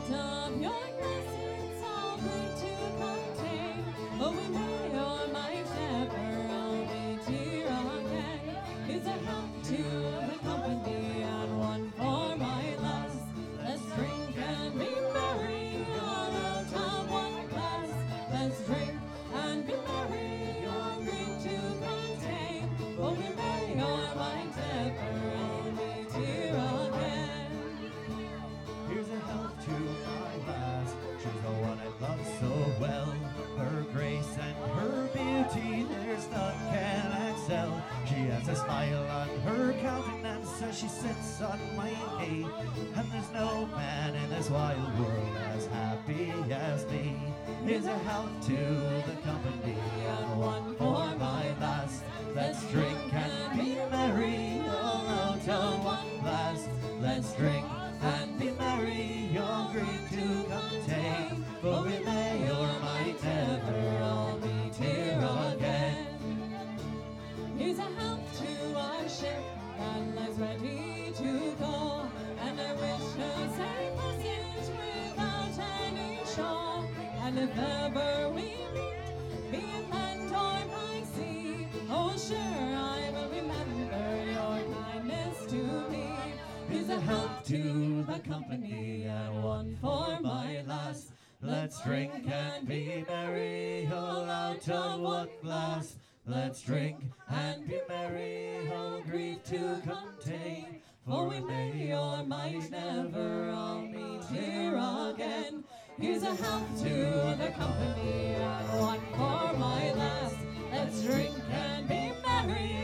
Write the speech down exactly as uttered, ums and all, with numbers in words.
out of your presence, all good to contain. Oh, we may or might never all meet here again. Here's a health to the company and one for my last. Let's drink and be merry, all out of one glass. Let's drink and be merry, all drink to contain. Oh, we may or might never all meet here again. Here's a health to my lass, she's the one I love so well. Her grace and her beauty, there's none can excel. She has a smile on her countenance as she sits on my knee, and there's no man in this wild world as happy as me. Here's a health to the company and one for my lass. Let's drink and be merry, all out of one glass. Let's drink and be merry, all grief to contain. For we may or might never all meet here again. Here's a health to our ship that lies ready to go, and I wish her safe passage without any shore. And if ever we meet, be it land or by sea, oh sure I will remember your kindness to me. Here's a health to the company and one for my lass. Let's drink and be merry, all out of one glass. Let's drink and be merry, all grief to contain. For we may or might never all meet here again. Here's a health to the company and one for my lass. Let's drink and be merry,